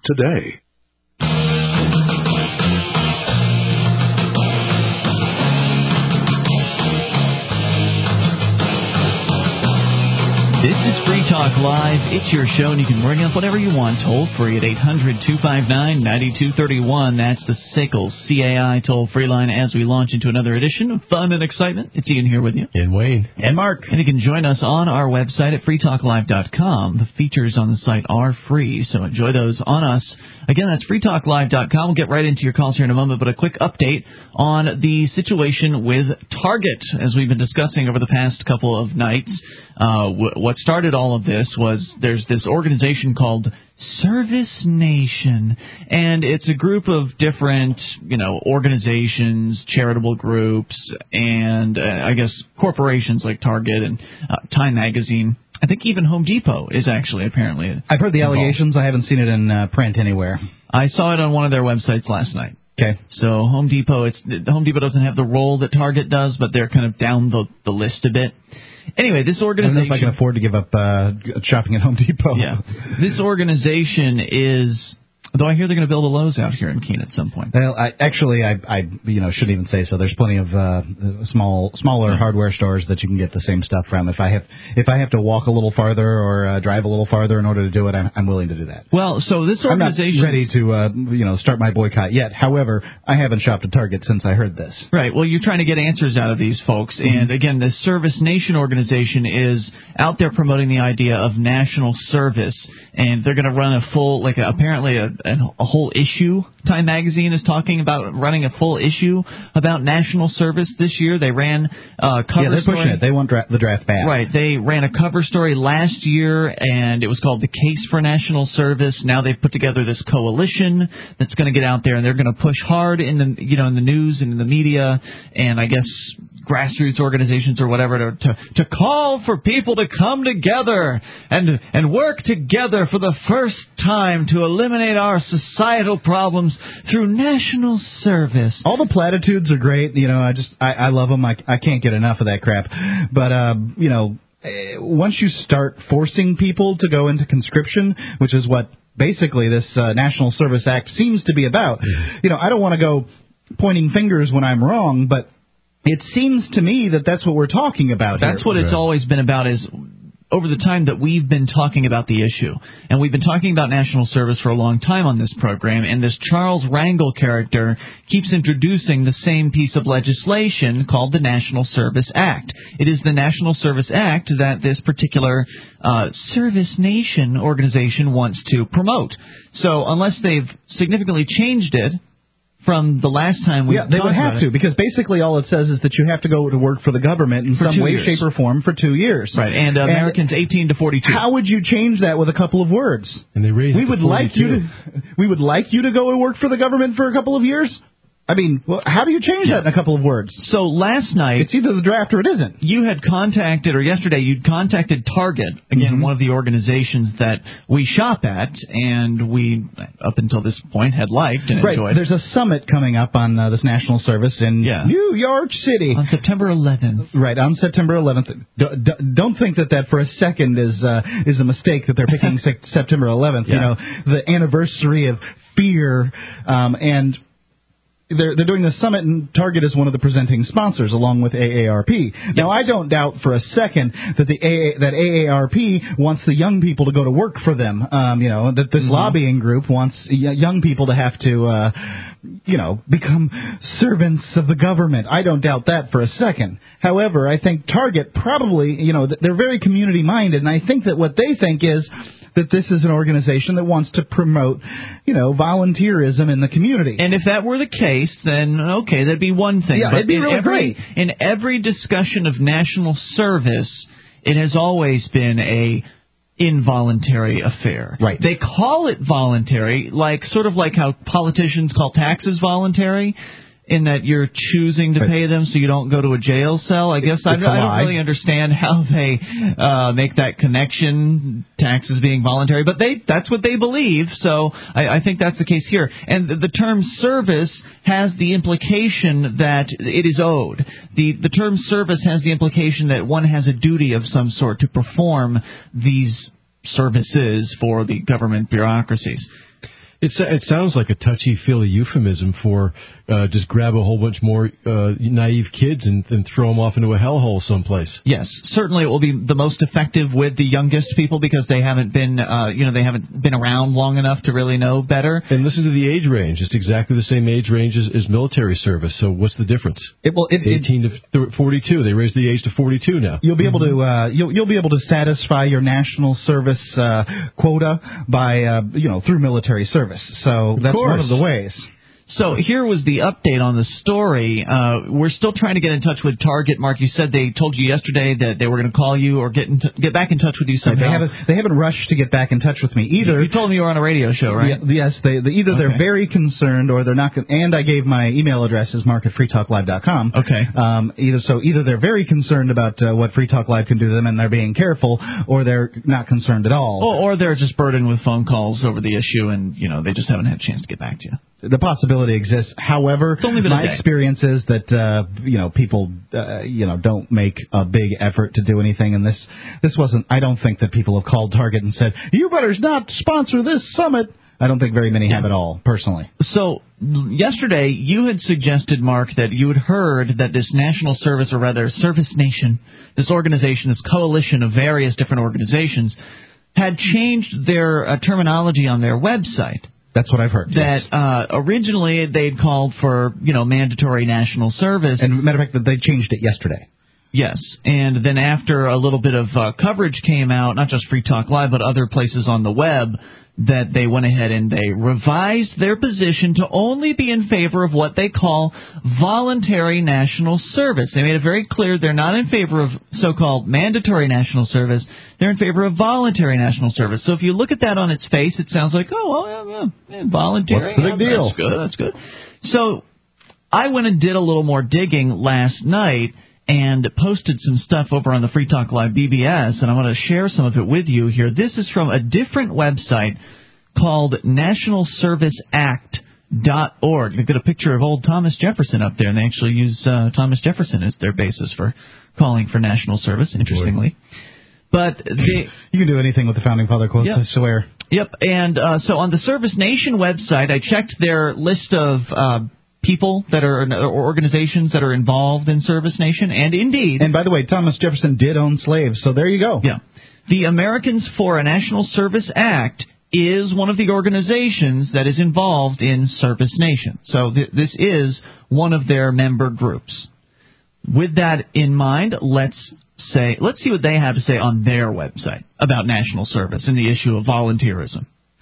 today. This is Free Talk Live. It's your show, and you can bring up whatever you want toll-free at 800-259-9231. That's the SACL CAI toll-free line as we launch into another edition of Fun and Excitement. It's Ian here with you. And Wayne. And Mark. And you can join us on our website at freetalklive.com. The features on the site are free, so enjoy those on us. Again, that's freetalklive.com. We'll get right into your calls here in a moment, but a quick update on the situation with Target, as we've been discussing over the past couple of nights. What started all of this was there's this organization called Service Nation, and it's a group of different, organizations, charitable groups, and I guess corporations like Target and Time Magazine. I think even Home Depot is actually apparently. I've heard the allegations. I haven't seen it in print anywhere. I saw it on one of their websites last night. Okay. So Home Depot doesn't have the role that Target does, but they're kind of down the list a bit. Anyway, this organization... I don't know if I can afford to give up shopping at Home Depot. Yeah. This organization is... Though I hear they're going to build a Lowe's out here in Keene at some point. Well, I shouldn't even say so. There's plenty of smaller hardware stores that you can get the same stuff from. If I have to walk a little farther or drive a little farther in order to do it, I'm willing to do that. Well, so this organization... I'm not ready to start my boycott yet. However, I haven't shopped at Target since I heard this. Right. Well, you're trying to get answers out of these folks, and again, the Service Nation organization is out there promoting the idea of national service, and they're going to run a full, apparently a whole issue. Time Magazine is talking about running a full issue about national service this year. They ran a cover story. Yeah, they're pushing it. They want the draft back. Right. They ran a cover story last year, and it was called The Case for National Service. Now they've put together this coalition that's going to get out there, and they're going to push hard in the news and in the media, and I guess grassroots organizations or whatever to call for people to come together and work together for the first time to eliminate our societal problems through national service. All the platitudes are great. I love them. I can't get enough of that crap. But, once you start forcing people to go into conscription, which is what basically this National Service Act seems to be about, I don't want to go pointing fingers when I'm wrong, but it seems to me that that's what we're talking about here. That's what it's always been about, is over the time that we've been talking about the issue. And we've been talking about national service for a long time on this program, and this Charles Rangel character keeps introducing the same piece of legislation called the National Service Act. It is the National Service Act that this particular Service Nation organization wants to promote. So unless they've significantly changed it from the last time we they would have to, because basically all it says is that you have to go to work for the government in some way, shape, or form for 2 years. Right, and Americans 18 to 42. How would you change that with a couple of words? And they raised it to 42. We would like you to go and work for the government for a couple of years? I mean, how do you change that in a couple of words? So last night... It's either the draft or it isn't. You had contacted, or yesterday, you'd contacted Target, again, one of the organizations that we shop at, and we, up until this point, had liked and enjoyed. There's a summit coming up on this national service in New York City. On September 11th. Right, on September 11th. Don't think that for a second is a mistake that they're picking September 11th. The anniversary of fear, and... They're doing the summit, and Target is one of the presenting sponsors, along with AARP. Now, I don't doubt for a second that that AARP wants the young people to go to work for them. That this lobbying group wants young people to have to, become servants of the government. I don't doubt that for a second. However, I think Target probably, they're very community-minded, and I think that what they think is that this is an organization that wants to promote, volunteerism in the community. And if that were the case, then, okay, that'd be one thing. Yeah, but it'd be really great. In every discussion of national service, it has always been a involuntary affair. Right. They call it voluntary, sort of like how politicians call taxes voluntary, in that you're choosing to pay them so you don't go to a jail cell. I guess I don't really understand how they make that connection, taxes being voluntary, but that's what they believe, so I think that's the case here. And the term service has the implication that it is owed. The term service has the implication that one has a duty of some sort to perform these services for the government bureaucracies. It sounds like a touchy-feely euphemism for just grab a whole bunch more naive kids and throw them off into a hellhole someplace. Yes, certainly it will be the most effective with the youngest people because they haven't been, they haven't been around long enough to really know better. And listen to the age range; it's exactly the same age range as military service. So what's the difference? 18 to 42. They raised the age to 42 now. You'll be able to you'll be able to satisfy your national service quota by through military service. So that's one of the ways. So here was the update on the story. We're still trying to get in touch with Target. Mark, you said they told you yesterday that they were going to call you or get back in touch with you somehow. They haven't rushed to get back in touch with me either. You told me you were on a radio show, right? Yes. They're very concerned or they're not. And I gave my email address as mark@freetalklive.com. Okay. Either they're very concerned about what Free Talk Live can do to them and they're being careful, or they're not concerned at all. Or they're just burdened with phone calls over the issue and they just haven't had a chance to get back to you. The possibility exists. However, my experience is that people don't make a big effort to do anything, and this wasn't. I don't think that people have called Target and said, "You better not sponsor this summit." I don't think very many have at all, personally. So yesterday you had suggested, Mark, that you had heard that this national service, or rather Service Nation, this organization, this coalition of various different organizations, had changed their terminology on their website. That's what I've heard. That originally they'd called for, mandatory national service. And matter of fact, that they changed it yesterday. Yes, and then after a little bit of coverage came out, not just Free Talk Live, but other places on the web, that they went ahead and they revised their position to only be in favor of what they call voluntary national service. They made it very clear they're not in favor of so-called mandatory national service. They're in favor of voluntary national service. So if you look at that on its face, it sounds like, voluntary. What's the big deal? That's good. So I went and did a little more digging last night and posted some stuff over on the Free Talk Live BBS, and I want to share some of it with you here. This is from a different website called nationalserviceact.org. They've got a picture of old Thomas Jefferson up there, and they actually use Thomas Jefferson as their basis for calling for national service, interestingly. But you can do anything with the Founding Father quotes, I swear. Yep, and so on the Service Nation website, I checked their list of people that are, or organizations that are involved in Service Nation, and indeed... And by the way, Thomas Jefferson did own slaves, so there you go. Yeah. The Americans for a National Service Act is one of the organizations that is involved in Service Nation. So this is one of their member groups. With that in mind, let's see what they have to say on their website about national service and the issue of volunteerism.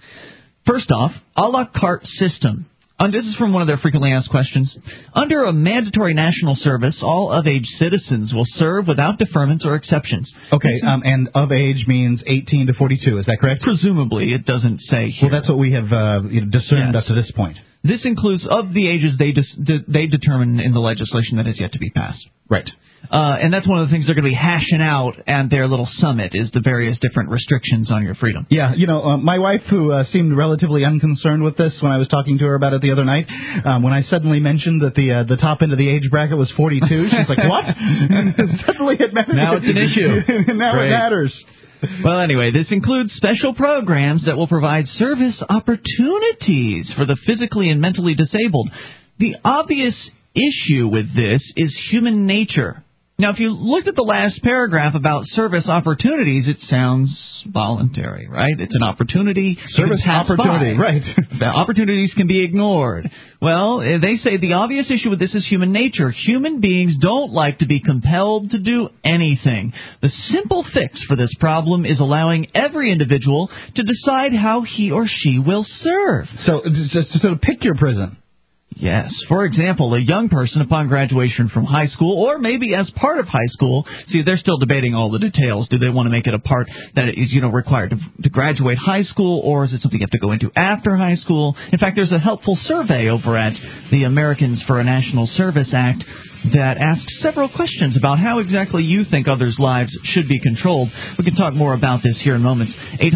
First off, a la carte system. This is from one of their frequently asked questions. Under a mandatory national service, all of-age citizens will serve without deferments or exceptions. Okay, and of age means 18 to 42, is that correct? Presumably, it doesn't say here. Well, that's what we have discerned up to this point. This includes of the ages they determine in the legislation that is yet to be passed. Right. And that's one of the things they're going to be hashing out at their little summit is the various different restrictions on your freedom. Yeah, my wife, who seemed relatively unconcerned with this when I was talking to her about it the other night, when I suddenly mentioned that the top end of the age bracket was 42, she's like, what? Suddenly it matters. Now it's an issue. Now Great. It matters. Well, anyway, this includes special programs that will provide service opportunities for the physically and mentally disabled. The obvious issue with this is human nature. Now, if you looked at the last paragraph about service opportunities, it sounds voluntary, right? It's an opportunity. Service opportunity, right. The opportunities can be ignored. Well, they say the obvious issue with this is human nature. Human beings don't like to be compelled to do anything. The simple fix for this problem is allowing every individual to decide how he or she will serve. So pick your prison. Yes. For example, a young person upon graduation from high school, or maybe as part of high school, see, they're still debating all the details. Do they want to make it a part that is, required to graduate high school, or is it something you have to go into after high school? In fact, there's a helpful survey over at the Americans for a National Service Act that asks several questions about how exactly you think others' lives should be controlled. We can talk more about this here in moments.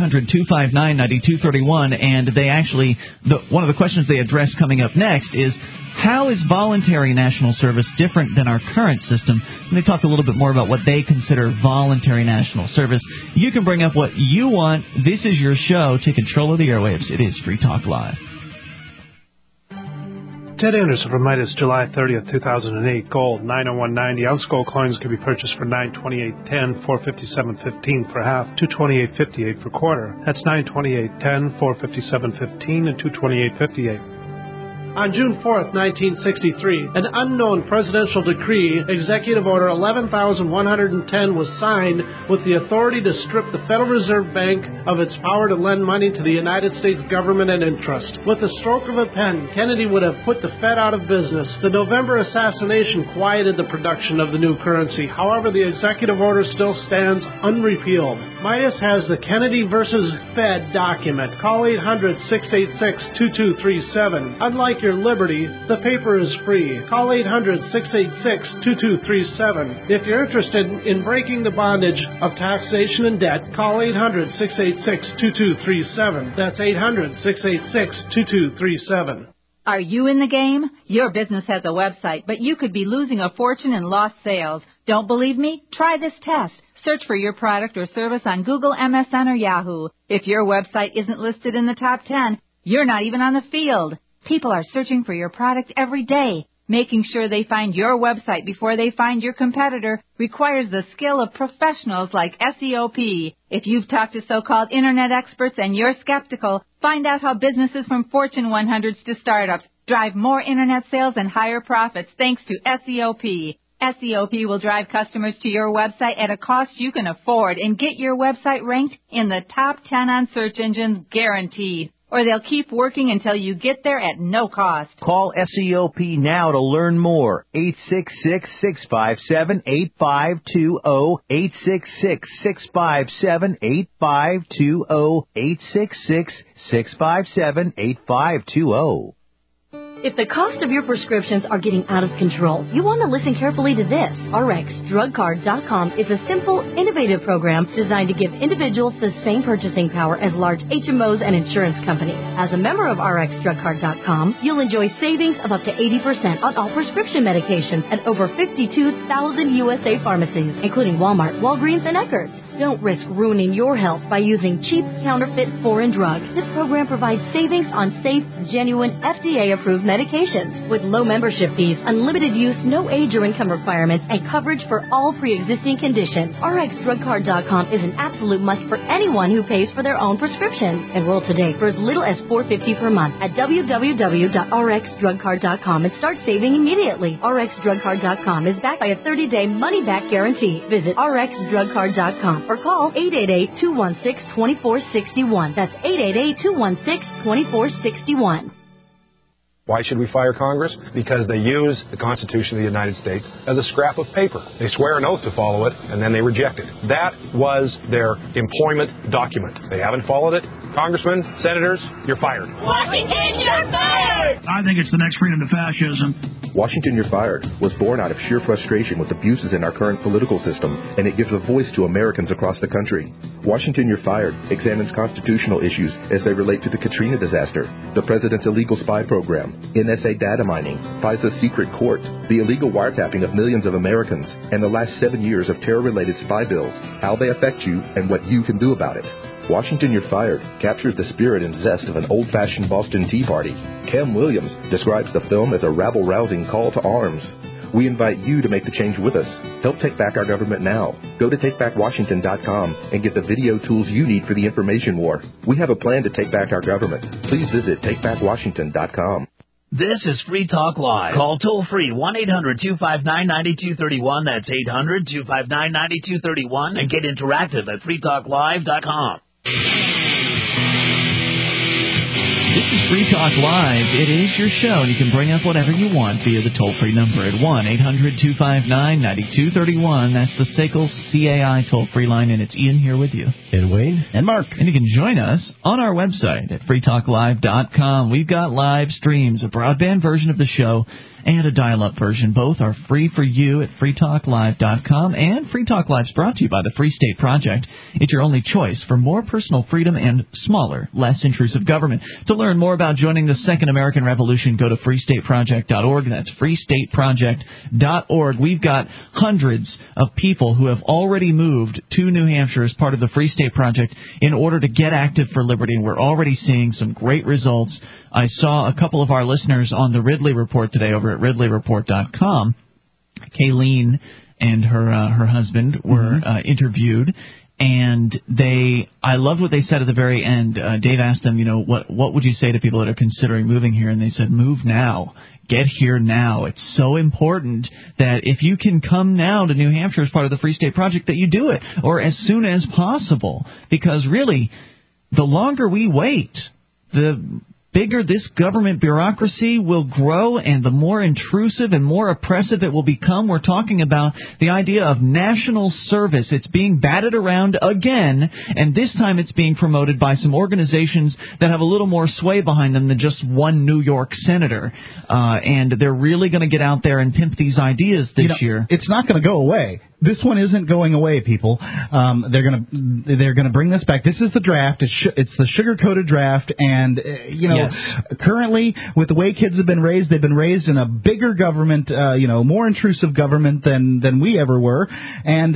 800-259-9231, and they actually, one of the questions they address coming up next is, how is voluntary national service different than our current system? And they talk a little bit more about what they consider voluntary national service. You can bring up what you want. This is your show. Take control of the airwaves. It is Free Talk Live. Ted Anderson from Midas, July 30th, 2008. Gold, 901.90. Ounce gold coins can be purchased for $928.10, $457.15 for half, $228.58 for quarter. That's $928.10, $457.15, and $228.58. On June 4, 1963, an unknown presidential decree, Executive Order 11,110, was signed with the authority to strip the Federal Reserve Bank of its power to lend money to the United States government and interest. With the stroke of a pen, Kennedy would have put the Fed out of business. The November assassination quieted the production of the new currency. However, the executive order still stands unrepealed. Midas has the Kennedy versus Fed document. Call 800-686-2237. Unlike your liberty, the paper is free. Call 800-686-2237. If you're interested in breaking the bondage of taxation and debt, call 800-686-2237. That's 800-686-2237. Are you in the game? Your business has a website, but you could be losing a fortune in lost sales. Don't believe me? Try this test. Search for your product or service on Google, MSN, or Yahoo. If your website isn't listed in the top 10, you're not even on the field. People are searching for your product every day. Making sure they find your website before they find your competitor requires the skill of professionals like SEOP. If you've talked to so-called Internet experts and you're skeptical, find out how businesses from Fortune 100s to startups drive more Internet sales and higher profits thanks to SEOP. SEOP will drive customers to your website at a cost you can afford and get your website ranked in the top 10 on search engines guaranteed. Or they'll keep working until you get there at no cost. Call SEOP now to learn more. 866-657-8520. 866-657-8520. 866-657-8520. If the cost of your prescriptions are getting out of control, you want to listen carefully to this. RxDrugCard.com is a simple, innovative program designed to give individuals the same purchasing power as large HMOs and insurance companies. As a member of RxDrugCard.com, you'll enjoy savings of up to 80% on all prescription medications at over 52,000 USA pharmacies, including Walmart, Walgreens, and Eckerd's. Don't risk ruining your health by using cheap, counterfeit, foreign drugs. This program provides savings on safe, genuine, FDA-approved medications with low membership fees, unlimited use, no age or income requirements, and coverage for all pre-existing conditions. RxDrugCard.com is an absolute must for anyone who pays for their own prescriptions. Enroll today for as little as $4.50 per month at www.rxdrugcard.com and start saving immediately. RxDrugCard.com is backed by a 30-day money-back guarantee. Visit RxDrugCard.com or call 888-216-2461. That's 888-216-2461. Why should we fire Congress? Because they use the Constitution of the United States as a scrap of paper. They swear an oath to follow it, and then they reject it. That was their employment document. They haven't followed it. Congressmen, senators, you're fired. Washington, you're fired! I think it's the next freedom to fascism. Washington, You're Fired was born out of sheer frustration with abuses in our current political system, and it gives a voice to Americans across the country. Washington, You're Fired examines constitutional issues as they relate to the Katrina disaster, the president's illegal spy program, NSA data mining, FISA's secret court, the illegal wiretapping of millions of Americans, and the last 7 years of terror-related spy bills, how they affect you, and what you can do about it. Washington, You're Fired captures the spirit and zest of an old-fashioned Boston Tea Party. Kem Williams describes the film as a rabble-rousing call to arms. We invite you to make the change with us. Help take back our government now. Go to TakeBackWashington.com and get the video tools you need for the information war. We have a plan to take back our government. Please visit TakeBackWashington.com. This is Free Talk Live. Call toll-free 1-800-259-9231. That's 800-259-9231. And get interactive at freetalklive.com. This is Free Talk Live. It is your show, and you can bring up whatever you want via the toll-free number at 1-800-259-9231. That's the SACL CAI toll-free line, and it's Ian here with you. And Wayne. And Mark. And you can join us on our website at freetalklive.com. We've got live streams, a broadband version of the show, and a dial-up version. Both are free for you at freetalklive.com. And Free Talk Live is brought to you by the Free State Project. It's your only choice for more personal freedom and smaller, less intrusive government. To learn more about joining the Second American Revolution, go to freestateproject.org. That's freestateproject.org. We've got hundreds of people who have already moved to New Hampshire as part of the Free State Project in order to get active for liberty, and we're already seeing some great results. I saw a couple of our listeners on the Ridley Report today over at ridleyreport.com. Kayleen and her husband were interviewed, and I loved what they said at the very end. Dave asked them, what would you say to people that are considering moving here? And they said, move now. Get here now. It's so important that if you can come now to New Hampshire as part of the Free State Project, that you do it, or as soon as possible. Because really, the longer we wait, the bigger this government bureaucracy will grow, and the more intrusive and more oppressive it will become. We're talking about the idea of national service. It's being batted around again, and this time it's being promoted by some organizations that have a little more sway behind them than just one New York senator. And they're really going to get out there and pimp these ideas this year. It's not going to go away. This one isn't going away, people. They're gonna bring this back. This is the draft. It's the sugar-coated draft, and currently, with the way kids have been raised, they've been raised in a bigger government, more intrusive government than we ever were, and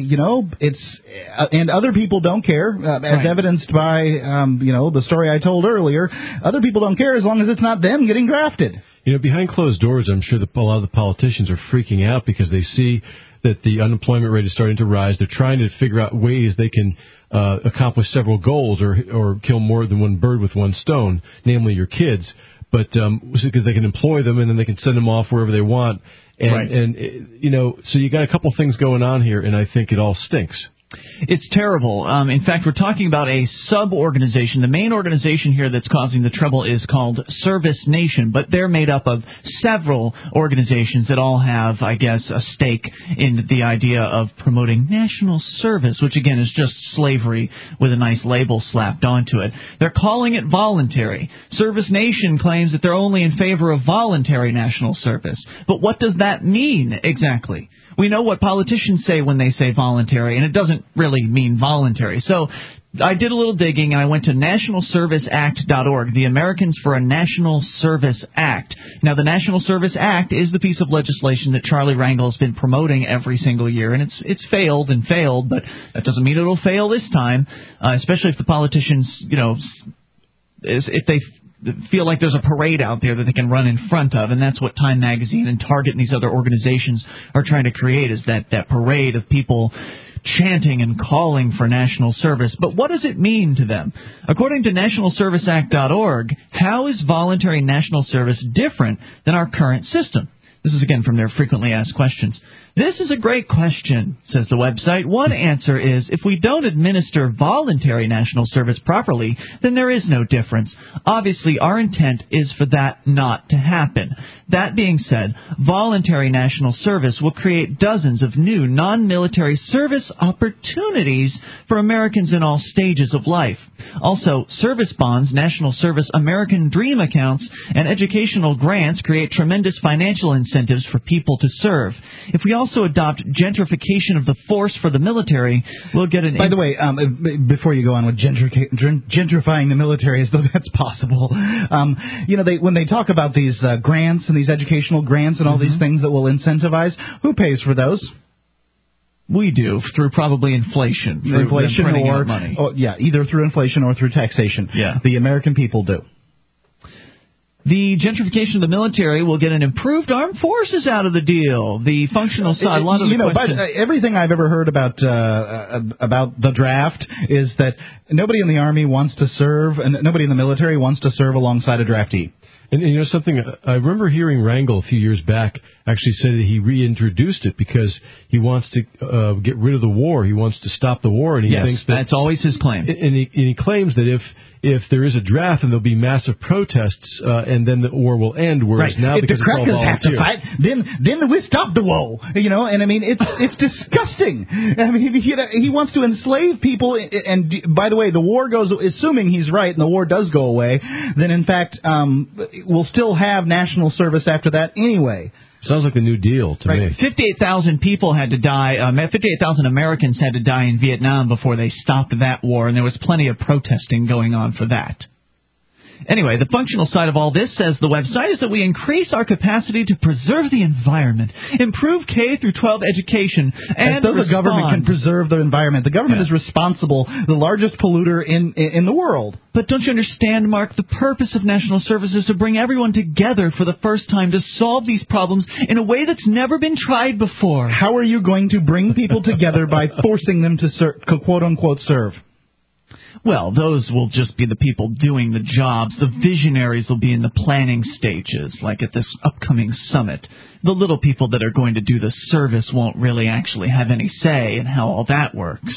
and other people don't care, as evidenced by the story I told earlier. Other people don't care as long as it's not them getting drafted. Behind closed doors, I'm sure a lot of the politicians are freaking out because they see that the unemployment rate is starting to rise. They're trying to figure out ways they can accomplish several goals or kill more than one bird with one stone, namely your kids. But because they can employ them and then they can send them off wherever they want. And so you got a couple things going on here, and I think it all stinks. It's terrible. In fact, we're talking about a sub-organization. The main organization here that's causing the trouble is called Service Nation, but they're made up of several organizations that all have, I guess, a stake in the idea of promoting national service, which, again, is just slavery with a nice label slapped onto it. They're calling it voluntary. Service Nation claims that they're only in favor of voluntary national service. But what does that mean exactly? We know what politicians say when they say voluntary, and it doesn't really mean voluntary. So I did a little digging, and I went to nationalserviceact.org, the Americans for a National Service Act. Now, the National Service Act is the piece of legislation that Charlie Rangel has been promoting every single year, and it's failed, but that doesn't mean it'll fail this time, especially if the politicians, if they feel like there's a parade out there that they can run in front of, and that's what Time Magazine and Target and these other organizations are trying to create, is that parade of people chanting and calling for national service. But what does it mean to them? According to nationalserviceact.org, how is voluntary national service different than our current system? This is, again, from their frequently asked questions. This is a great question, says the website. One answer is, if we don't administer voluntary national service properly, then there is no difference. Obviously, our intent is for that not to happen. That being said, voluntary national service will create dozens of new non-military service opportunities for Americans in all stages of life. Also, service bonds, national service American Dream accounts, and educational grants create tremendous financial incentives for people to serve. If we also adopt gentrification of the force for the military, we'll get an... By the way, before you go on with gentrifying the military, as though that's possible, when they talk about these grants and these educational grants and all these things that will incentivize, who pays for those? We do, through probably inflation. Inflation or money. Either through inflation or through taxation. Yeah. The American people do. The gentrification of the military will get an improved armed forces out of the deal. The functional side, a lot of the questions... everything I've ever heard about the draft is that nobody in the Army wants to serve, and nobody in the military wants to serve alongside a draftee. And something, I remember hearing Rangel a few years back actually said that he reintroduced it because he wants to get rid of the war. He wants to stop the war, and he thinks that... that's always his claim. And he claims that if there is a draft, then there'll be massive protests, and then the war will end. Whereas now, if because the crackers it's all have to fight, then we stop the war. And I mean, it's disgusting. I mean, he wants to enslave people. And by the way, the war goes, assuming he's right, and the war does go away. Then in fact, we'll still have national service after that anyway. Sounds like a New Deal to me. 58,000 people had to die. 58,000 Americans had to die in Vietnam before they stopped that war, and there was plenty of protesting going on for that. Anyway, the functional side of all this, says the website, is that we increase our capacity to preserve the environment, improve K through 12 education, and as though the government can preserve the environment. The government is responsible, the largest polluter in the world. But don't you understand, Mark, the purpose of national service is to bring everyone together for the first time to solve these problems in a way that's never been tried before. How are you going to bring people together by forcing them to quote-unquote serve? Well, those will just be the people doing the jobs. The visionaries will be in the planning stages, like at this upcoming summit. The little people that are going to do the service won't really actually have any say in how all that works.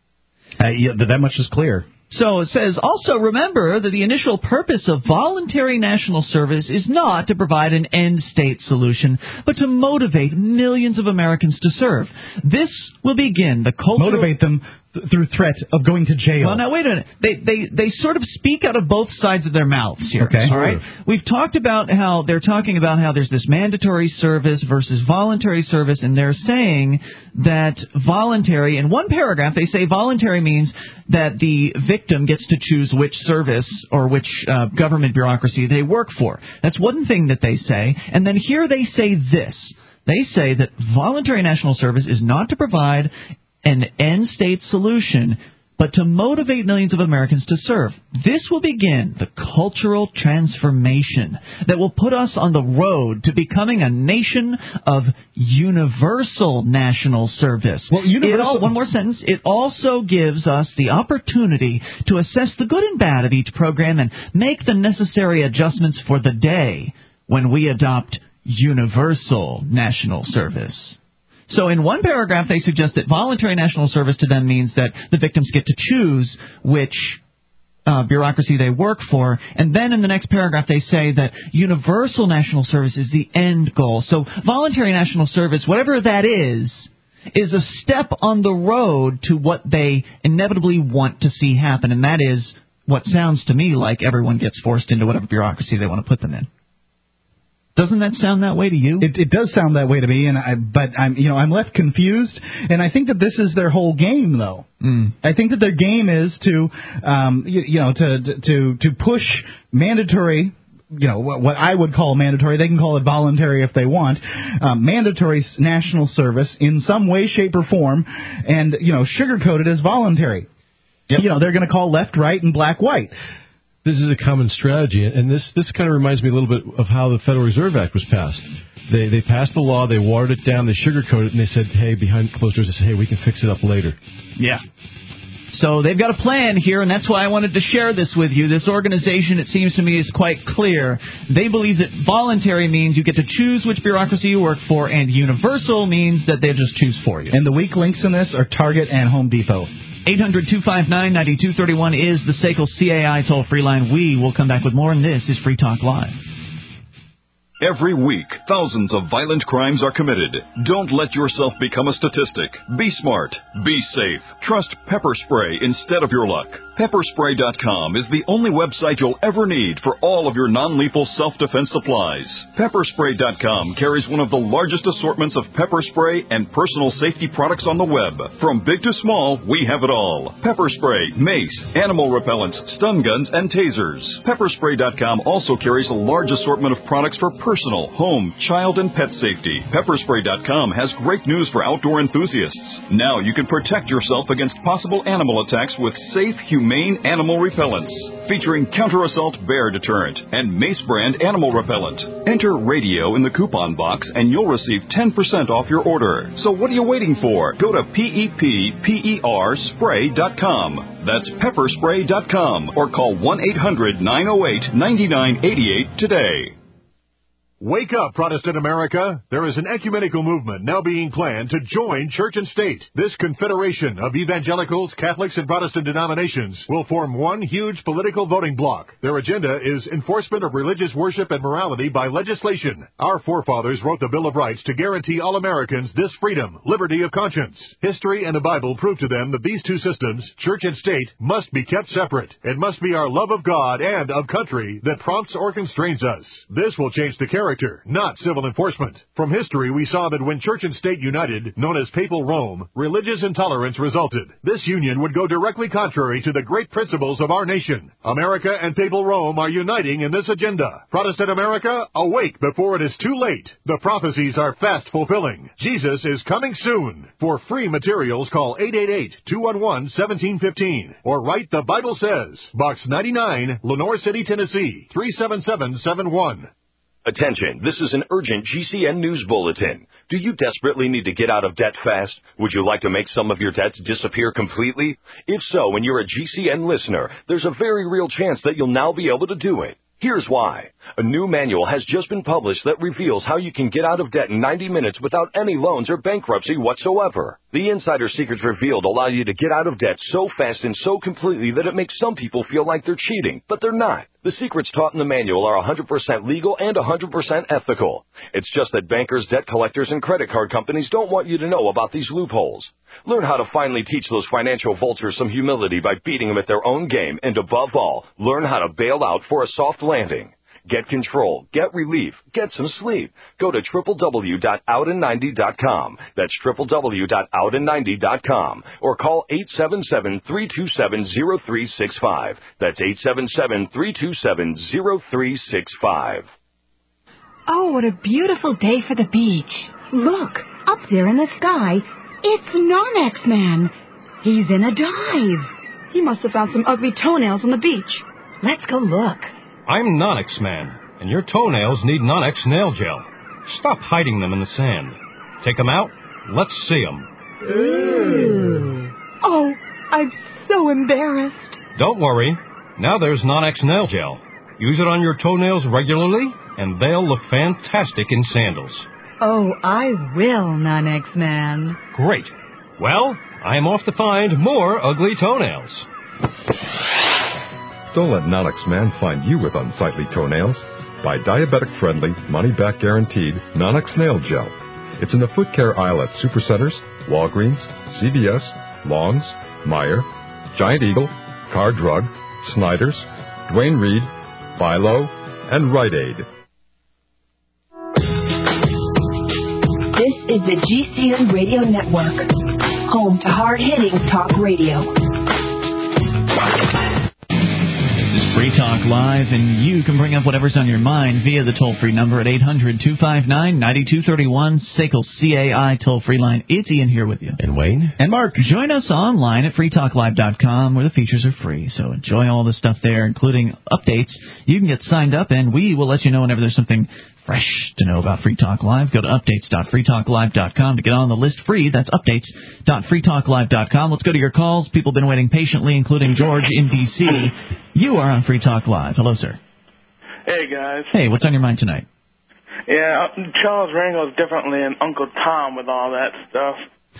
That much is clear. So it says, also remember that the initial purpose of voluntary national service is not to provide an end-state solution, but to motivate millions of Americans to serve. This will begin the cultural... Motivate them through threat of going to jail. Well, now, wait a minute. They sort of speak out of both sides of their mouths here. Okay. All right? We've talked about how they're talking about how there's this mandatory service versus voluntary service, and they're saying that voluntary, in one paragraph, they say voluntary means that the victim gets to choose which service or which government bureaucracy they work for. That's one thing that they say. And then here they say this. They say that voluntary national service is not to provide an end-state solution, but to motivate millions of Americans to serve. This will begin the cultural transformation that will put us on the road to becoming a nation of universal national service. Well, one more sentence. It also gives us the opportunity to assess the good and bad of each program and make the necessary adjustments for the day when we adopt universal national service. So in one paragraph, they suggest that voluntary national service to them means that the victims get to choose which bureaucracy they work for. And then in the next paragraph, they say that universal national service is the end goal. So voluntary national service, whatever that is a step on the road to what they inevitably want to see happen. And that is what sounds to me like everyone gets forced into whatever bureaucracy they want to put them in. Doesn't that sound that way to you? It does sound that way to me, but I'm left confused, and I think that this is their whole game, though. I think that their game is to push mandatory, what I would call mandatory. They can call it voluntary if they want. Mandatory national service in some way, shape, or form, and sugarcoat it as voluntary. Yep. They're going to call left, right, and black, white. This is a common strategy, and this kind of reminds me a little bit of how the Federal Reserve Act was passed. They passed the law, they watered it down, they sugarcoated it, and they said, hey, behind closed doors, they said, hey, we can fix it up later. Yeah. So they've got a plan here, and that's why I wanted to share this with you. This organization, it seems to me, is quite clear. They believe that voluntary means you get to choose which bureaucracy you work for, and universal means that they just choose for you. And the weak links in this are Target and Home Depot. 800-259-9231 is the SACL CAI toll-free line. We will come back with more, and this is Free Talk Live. Every week, thousands of violent crimes are committed. Don't let yourself become a statistic. Be smart. Be safe. Trust pepper spray instead of your luck. Pepperspray.com is the only website you'll ever need for all of your non-lethal self-defense supplies. Pepperspray.com carries one of the largest assortments of pepper spray and personal safety products on the web. From big to small, we have it all. Pepper spray, mace, animal repellents, stun guns, and tasers. Pepperspray.com also carries a large assortment of products for personal, home, child, and pet safety. Pepperspray.com has great news for outdoor enthusiasts. Now you can protect yourself against possible animal attacks with safe, humane animal repellents. Featuring Counter-Assault Bear Deterrent and Mace Brand Animal Repellent. Enter radio in the coupon box and you'll receive 10% off your order. So what are you waiting for? Go to PEPPERspray.com. That's pepperspray.com or call 1-800-908-9988 today. Wake up, Protestant America. There is an ecumenical movement now being planned to join church and state. This confederation of evangelicals, Catholics, and Protestant denominations will form one huge political voting bloc. Their agenda is enforcement of religious worship and morality by legislation. Our forefathers wrote the Bill of Rights to guarantee all Americans this freedom, liberty of conscience. History and the Bible prove to them that these two systems, church and state, must be kept separate. It must be our love of God and of country that prompts or constrains us. This will change the character character, not civil enforcement. From history, we saw that when church and state united, known as Papal Rome, religious intolerance resulted. This union would go directly contrary to the great principles of our nation. America and Papal Rome are uniting in this agenda. Protestant America, awake before it is too late. The prophecies are fast fulfilling. Jesus is coming soon. For free materials, call 888-211-1715 or write The Bible Says, Box 99, Lenore City, Tennessee, 37771. Attention, this is an urgent GCN news bulletin. Do you desperately need to get out of debt fast? Would you like to make some of your debts disappear completely? If so, and you're a GCN listener, there's a very real chance that you'll now be able to do it. Here's why. A new manual has just been published that reveals how you can get out of debt in 90 minutes without any loans or bankruptcy whatsoever. The insider secrets revealed allow you to get out of debt so fast and so completely that it makes some people feel like they're cheating, but they're not. The secrets taught in the manual are 100% legal and 100% ethical. It's just that bankers, debt collectors, and credit card companies don't want you to know about these loopholes. Learn how to finally teach those financial vultures some humility by beating them at their own game, and above all, learn how to bail out for a soft landing. Get control, get relief, get some sleep. Go to www.outin90.com. That's www.outin90.com. Or call 877-327-0365. That's 877-327-0365. Oh, what a beautiful day for the beach. Look, up there in the sky, it's Non-X-Man. He's in a dive. He must have found some ugly toenails on the beach. Let's go look. I'm Non-X-Man, and your toenails need Non-X nail gel. Stop hiding them in the sand. Take them out. Let's see them. Ooh. Oh, I'm so embarrassed. Don't worry. Now there's Non-X nail gel. Use it on your toenails regularly, and they'll look fantastic in sandals. Oh, I will, Non-X-Man. Great. Well, I'm off to find more ugly toenails. Don't let Non-X-Man find you with unsightly toenails. Buy diabetic-friendly, money-back guaranteed Non-X nail gel. It's in the foot care aisle at Supercenters, Walgreens, CVS, Long's, Meijer, Giant Eagle, Car Drug, Snyder's, Duane Reade, Philo, and Rite Aid. This is the GCN Radio Network, home to hard-hitting talk radio. Free Talk Live, and you can bring up whatever's on your mind via the toll-free number at 800-259-9231, SACL CAI toll-free line. It's Ian here with you. And Wayne. And Mark. Join us online at freetalklive.com, where the features are free. So enjoy all the stuff there, including updates. You can get signed up, and we will let you know whenever there's something fresh to know about Free Talk Live. Go to updates.freetalklive.com to get on the list free. That's updates.freetalklive.com. Let's go to your calls. People have been waiting patiently, including George in D.C. You are on Free Talk Live. Hello, sir. Hey, guys. Hey, what's on your mind tonight? Yeah, Charles Rango's differently than Uncle Tom with all that stuff.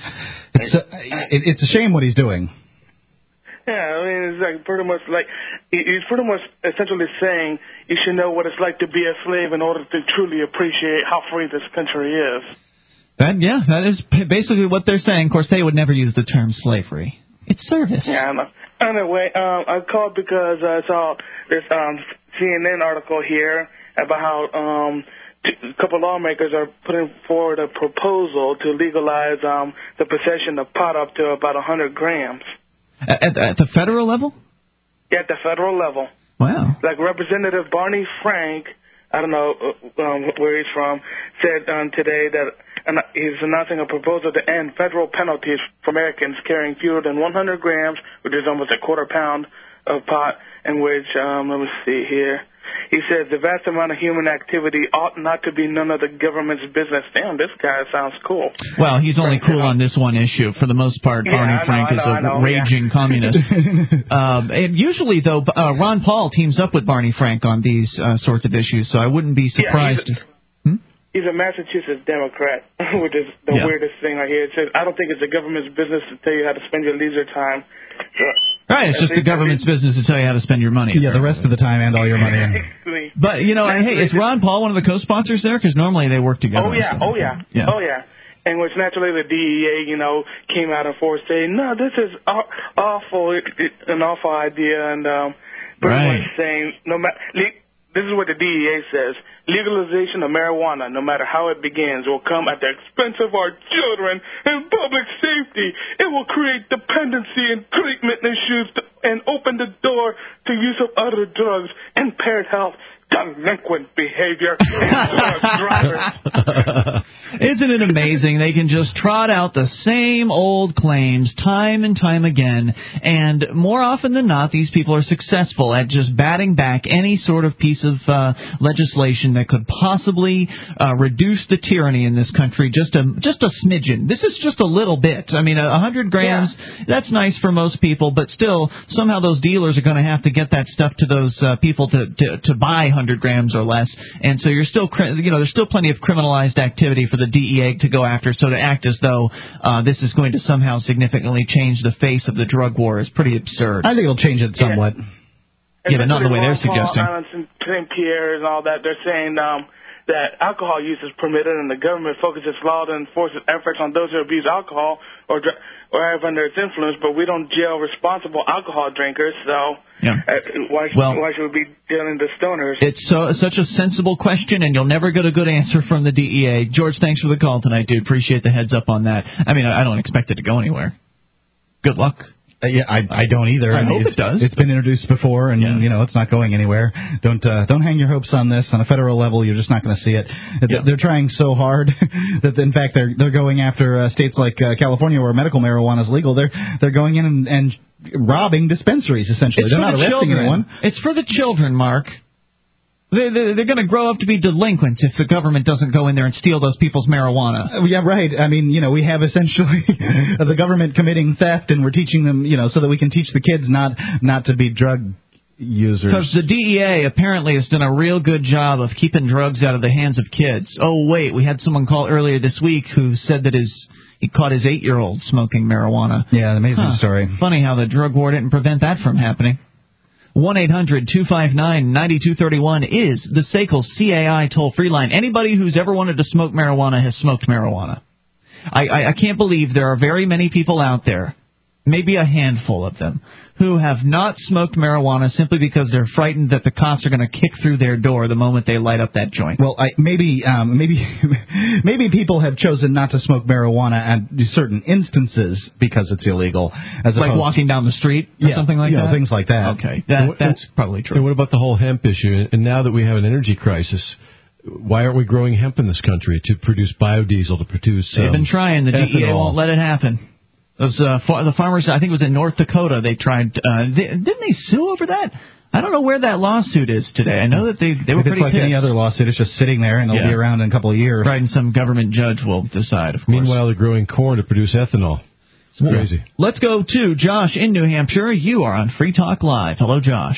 It's a shame what he's doing. Yeah, I mean, it's like pretty much like he's pretty much essentially saying you should know what it's like to be a slave in order to truly appreciate how free this country is. That is basically what they're saying. Of course, they would never use the term slavery. It's service. Yeah, I know. Anyway, I called because I saw this CNN article here about how a couple lawmakers are putting forward a proposal to legalize the possession of pot up to about 100 grams. At the federal level? Yeah, at the federal level. Wow. Like Representative Barney Frank, I don't know where he's from, said today that he's announcing a proposal to end federal penalties for Americans carrying fewer than 100 grams, which is almost a quarter pound of pot, in which, let me see here. He said the vast amount of human activity ought not to be none of the government's business. Damn, this guy sounds cool. Well, he's only cool on this one issue. For the most part, Barney Frank is a raging communist. And usually, though, Ron Paul teams up with Barney Frank on these sorts of issues, so I wouldn't be surprised. He's a Massachusetts Democrat, which is the weirdest thing I hear. It says, I don't think it's the government's business to tell you how to spend your leisure time. Right, it's just the government's business to tell you how to spend your money. Yeah, the rest of the time and all your money. But, hey, is Ron Paul one of the co-sponsors there? Because normally they work together. Oh, yeah. And which naturally the DEA, came out in force saying, no, this is awful, an awful idea, and pretty much saying, This is what the DEA says. Legalization of marijuana, no matter how it begins, will come at the expense of our children and public safety. It will create dependency and treatment issues and open the door to use of other drugs, impaired health, delinquent behavior, and drug drivers. Isn't it amazing? They can just trot out the same old claims time and time again, and more often than not, these people are successful at just batting back any sort of piece of legislation that could possibly reduce the tyranny in this country just a smidgen. This is just a little bit. I mean, 100 grams, that's nice for most people, but still, somehow those dealers are going to have to get that stuff to those people to buy 100 grams or less, and so you're still, there's still plenty of criminalized activity for the DEA to go after, so to act as though this is going to somehow significantly change the face of the drug war is pretty absurd. I think it'll change it somewhat. Yeah, but not the way they're suggesting. Islands and St. Pierre and all that, they're saying that alcohol use is permitted, and the government focuses law to enforce its efforts on those who abuse alcohol or have under its influence, but we don't jail responsible alcohol drinkers, so why should we be dealing the stoners? It's such a sensible question, and you'll never get a good answer from the DEA. George, thanks for the call tonight, dude. Appreciate the heads up on that. I mean, I don't expect it to go anywhere. Good luck. Yeah, I don't either. I hope it does. It's been introduced before, and it's not going anywhere. Don't hang your hopes on this. On a federal level, you're just not going to see it. They're trying so hard that, in fact, they're going after states like California, where medical marijuana is legal. They're going in and robbing dispensaries. Essentially, they're not arresting anyone. It's for the children, Mark. They're going to grow up to be delinquents if the government doesn't go in there and steal those people's marijuana. Yeah, right. I mean, we have essentially the government committing theft, and we're teaching them, so that we can teach the kids not to be drug users. Because the DEA apparently has done a real good job of keeping drugs out of the hands of kids. Oh, wait, we had someone call earlier this week who said that he caught his 8-year-old smoking marijuana. Yeah, an amazing story. Funny how the drug war didn't prevent that from happening. 1-800-259-9231 is the SACL CAI toll-free line. Anybody who's ever wanted to smoke marijuana has smoked marijuana. I can't believe there are very many people out there, maybe a handful of them, who have not smoked marijuana simply because they're frightened that the cops are going to kick through their door the moment they light up that joint. Well, maybe people have chosen not to smoke marijuana at certain instances because it's illegal. Like walking down the street or something like that? Things like that. Okay, that's probably true. And what about the whole hemp issue? And now that we have an energy crisis, why aren't we growing hemp in this country to produce biodiesel, to produce They've been trying. The DEA won't let it happen. Those the farmers, I think it was in North Dakota, they tried. Didn't they sue over that? I don't know where that lawsuit is today. I know that they were pretty like pissed. Any other lawsuit, it's just sitting there, and they'll be around in a couple of years. Right, and some government judge will decide, of course. Meanwhile, they're growing corn to produce ethanol. It's crazy. Let's go to Josh in New Hampshire. You are on Free Talk Live. Hello, Josh.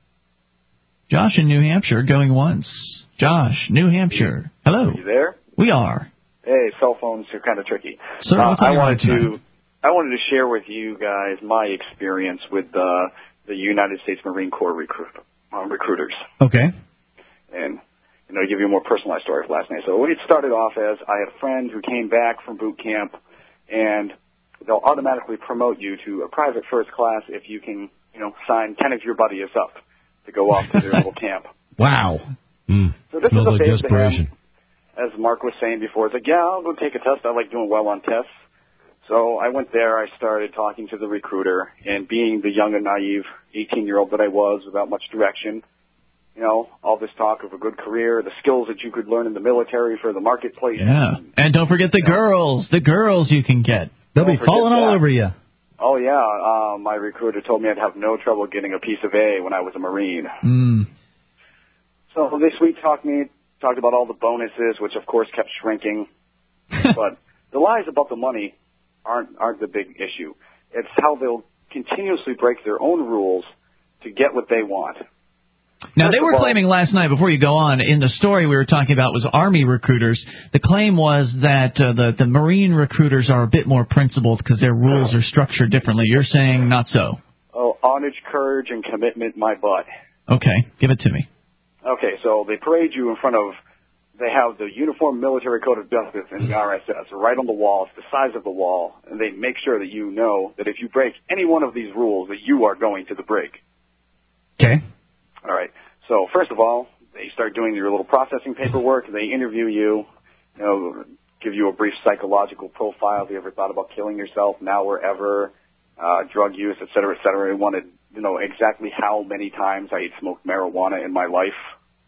Josh in New Hampshire, going once. Josh, New Hampshire. Hello. Are you there? We are. Hey, cell phones are kind of tricky. Sir, I wanted to share with you guys my experience with the United States Marine Corps recruiters. Okay. And, give you a more personalized story of last night. So it started off as I had a friend who came back from boot camp, and they'll automatically promote you to a private first class if you can, sign 10 of your buddies up to go off to their little camp. Wow. So this Smells is a like phase desperation. to him. As Mark was saying before, it's like, I'll go take a test. I like doing well on tests. So I went there. I started talking to the recruiter, and being the young and naive 18-year-old that I was without much direction, all this talk of a good career, the skills that you could learn in the military for the marketplace. Yeah. And don't forget the girls you can get. They'll be falling all over you. Oh, yeah. My recruiter told me I'd have no trouble getting a piece of A when I was a Marine. So this week talked about all the bonuses, which, of course, kept shrinking. But the lies about the money aren't the big issue. It's how they'll continuously break their own rules to get what they want. Now, they were claiming last night, before you go on, in the story we were talking about was Army recruiters. The claim was that the Marine recruiters are a bit more principled because their rules are structured differently. You're saying not so. Oh, honest, courage, and commitment, my butt. Okay, give it to me. Okay, so they parade you in front of, they have the Uniform Military Code of Justice and the RSS right on the wall. It's the size of the wall, and they make sure that you know that if you break any one of these rules, that you are going to the brig. Okay. All right. So first of all, They start doing your little processing paperwork. They interview you, give you a brief psychological profile. Have you ever thought about killing yourself now or ever? Drug use, et cetera, et cetera. They wanted to know exactly how many times I had smoked marijuana in my life,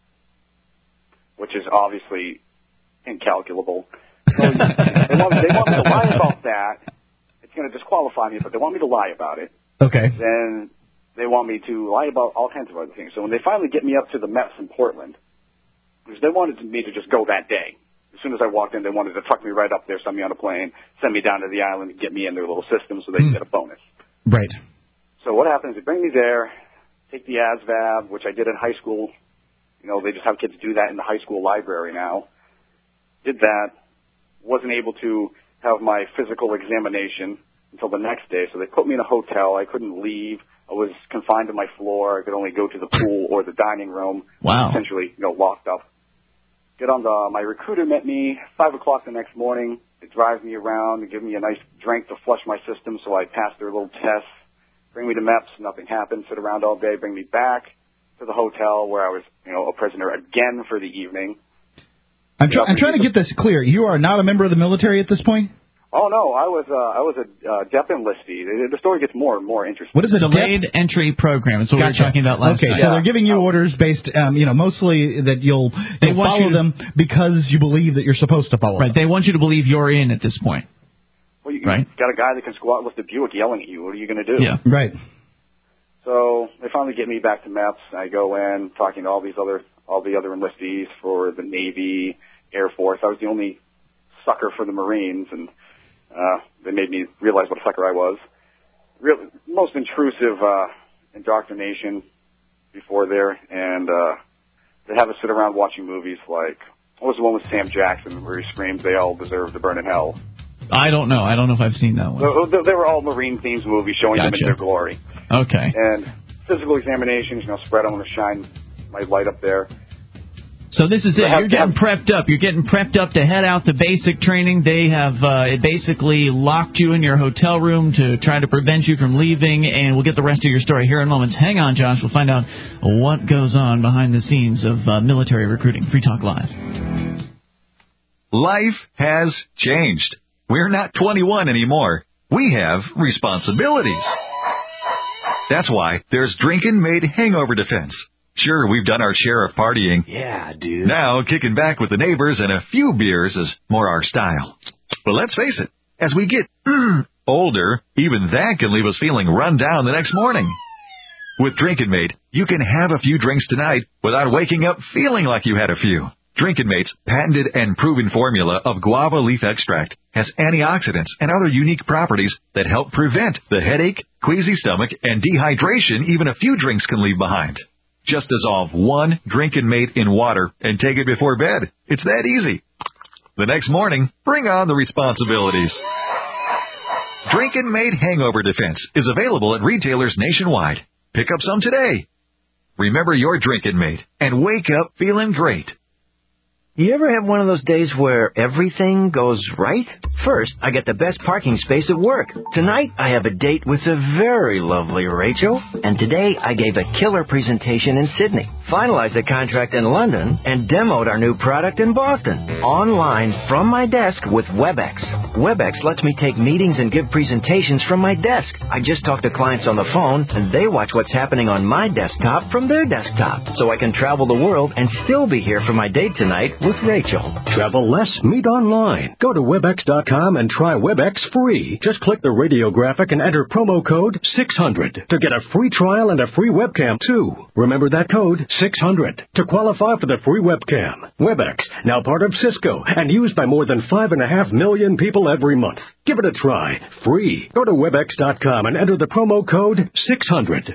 which is obviously incalculable. So they want me to lie about that. It's going to disqualify me, but they want me to lie about it. Okay. Then they want me to lie about all kinds of other things. So when they finally get me up to the MEPS in Portland, because they wanted me to just go that day. As soon as I walked in, they wanted to tuck me right up there, send me on a plane, send me down to the island, and get me in their little system so they can get a bonus. Right. So what happens, they bring me there, take the ASVAB, which I did in high school. They just have kids do that in the high school library now. Did that. Wasn't able to have my physical examination until the next day, so they put me in a hotel. I couldn't leave. I was confined to my floor. I could only go to the pool or the dining room. Wow. Essentially, locked up. My recruiter met me 5 o'clock the next morning. They drive me around and give me a nice drink to flush my system, so I passed their little tests. Bring me to MEPS, nothing happened. Sit around all day. Bring me back to the hotel where I was, a prisoner again for the evening. I'm trying to get this clear. You are not a member of the military at this point? Oh no, I was a DEP enlistee. The story gets more and more interesting. What is a delayed entry program? That's what we were talking about last night. night. Okay, so they're giving you orders based, mostly that you'll follow them because you believe that you're supposed to follow them. Right. They want you to believe you're in at this point. Well, you got a guy that can squat with the Buick yelling at you. What are you going to do? Yeah. Right. So they finally get me back to MEPS. I go in talking to all the other enlistees for the Navy, Air Force. I was the only sucker for the Marines, and they made me realize what a sucker I was. Most intrusive indoctrination before there, and they have us sit around watching movies like, what was the one with Sam Jackson where he screams, "They all deserve to burn in hell"? I don't know if I've seen that one. They were all Marine-themed movies showing them in their glory. Okay. And physical examinations, spread. I'm going to shine my light up there. So this is it. You're getting prepped up. You're getting prepped up to head out to basic training. They have basically locked you in your hotel room to try to prevent you from leaving, and we'll get the rest of your story here in moments. Hang on, Josh. We'll find out what goes on behind the scenes of military recruiting. Free Talk Live. Life has changed. We're not 21 anymore. We have responsibilities. That's why there's Drinkin' Made Hangover Defense. Sure, we've done our share of partying. Yeah, dude. Now, kicking back with the neighbors and a few beers is more our style. But let's face it, as we get older, even that can leave us feeling run down the next morning. With Drinkin' Mate, you can have a few drinks tonight without waking up feeling like you had a few. Drinkin' Mate's patented and proven formula of guava leaf extract has antioxidants and other unique properties that help prevent the headache, queasy stomach, and dehydration even a few drinks can leave behind. Just dissolve one Drinkin' Mate in water and take it before bed. It's that easy. The next morning, bring on the responsibilities. Drinkin' Mate Hangover Defense is available at retailers nationwide. Pick up some today. Remember your Drinkin' Mate and wake up feeling great. You ever have one of those days where everything goes right? First, I get the best parking space at work. Tonight, I have a date with the very lovely Rachel. And today, I gave a killer presentation in Sydney, finalized a contract in London, and demoed our new product in Boston. Online, from my desk with WebEx. WebEx lets me take meetings and give presentations from my desk. I just talk to clients on the phone, and they watch what's happening on my desktop from their desktop. So I can travel the world and still be here for my date tonight with Rachel. Travel less, meet online. Go to Webex.com and try Webex free. Just click the radio graphic and enter promo code 600 to get a free trial and a free webcam, too. Remember that code, 600, to qualify for the free webcam. Webex, now part of Cisco and used by more than 5.5 million people every month. Give it a try. Free. Go to Webex.com and enter the promo code 600.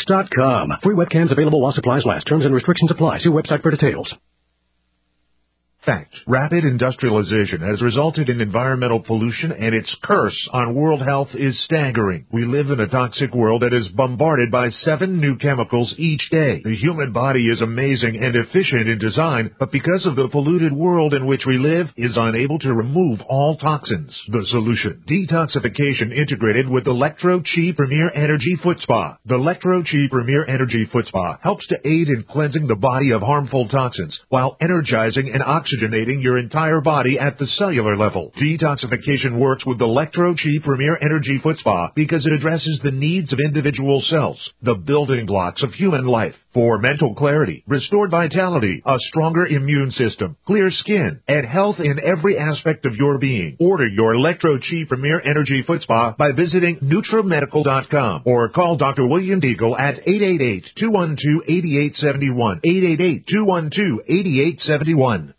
Webex.com. Free webcams available while supplies last. Terms and restrictions apply. See website for details. Fact. Rapid industrialization has resulted in environmental pollution, and its curse on world health is staggering. We live in a toxic world that is bombarded by 7 new chemicals each day. The human body is amazing and efficient in design, but because of the polluted world in which we live, is unable to remove all toxins. The solution: detoxification integrated with Electro-Chi Premier Energy Foot Spa. The Electro-Chi Premier Energy Foot Spa helps to aid in cleansing the body of harmful toxins while energizing and oxygenating your entire body at the cellular level. Detoxification works with the Electro-Chi Premier Energy Foot Spa because it addresses the needs of individual cells, the building blocks of human life. For mental clarity, restored vitality, a stronger immune system, clear skin, and health in every aspect of your being. Order your Electro-Chi Premier Energy Foot Spa by visiting NutraMedical.com or call Dr. William Deagle at 888-212-8871. 888-212-8871.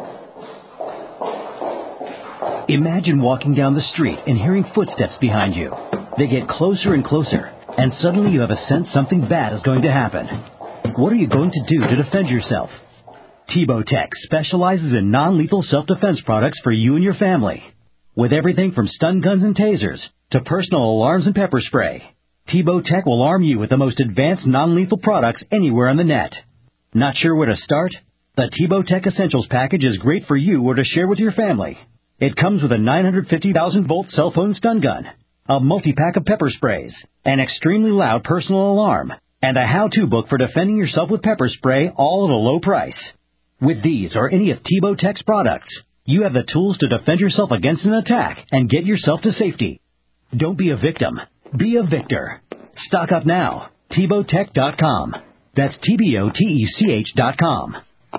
Imagine walking down the street and hearing footsteps behind you. They get closer and closer, and suddenly you have a sense something bad is going to happen. What are you going to do to defend yourself? Tebow Tech specializes in non-lethal self-defense products for you and your family. With everything from stun guns and tasers to personal alarms and pepper spray, Tebow Tech will arm you with the most advanced non-lethal products anywhere on the net. Not sure where to start? The Tebow Tech Essentials package is great for you or to share with your family. It comes with a 950,000-volt cell phone stun gun, a multi-pack of pepper sprays, an extremely loud personal alarm, and a how-to book for defending yourself with pepper spray, all at a low price. With these or any of Tebow Tech's products, you have the tools to defend yourself against an attack and get yourself to safety. Don't be a victim. Be a victor. Stock up now. TebowTech.com. That's TBOTECH.com.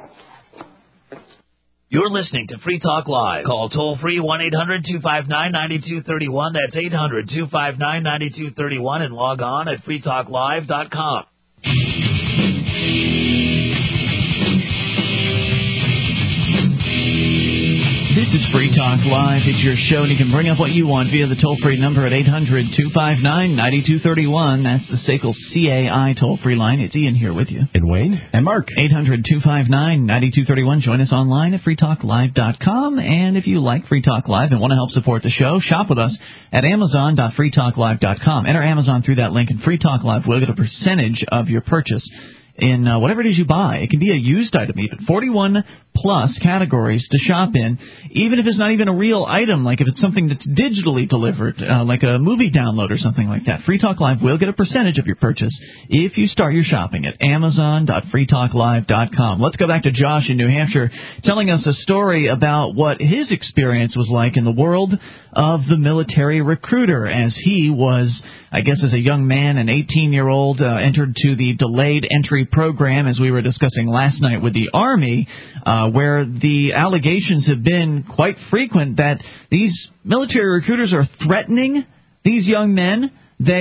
You're listening to Free Talk Live. Call toll-free 1-800-259-9231. That's 800-259-9231. And log on at freetalklive.com. This is Free Talk Live. It's your show, and you can bring up what you want via the toll-free number at 800-259-9231. That's the SACL CAI toll-free line. It's Ian here with you. And Wayne. And Mark. 800-259-9231. Join us online at freetalklive.com. And if you like Free Talk Live and want to help support the show, shop with us at amazon.freetalklive.com. Enter Amazon through that link, and Free Talk Live will get a percentage of your purchase in whatever it is you buy. It can be a used item even. 41-plus categories to shop in, even if it's not even a real item, like if it's something that's digitally delivered, like a movie download or something like that. Free Talk Live will get a percentage of your purchase if you start your shopping at amazon.freetalklive.com. Let's go back to Josh in New Hampshire, telling us a story about what his experience was like in the world of the military recruiter, as he was, I guess as a young man, an 18-year-old, entered to the delayed entry program, as we were discussing last night with the Army, where the allegations have been quite frequent that these military recruiters are threatening these young men.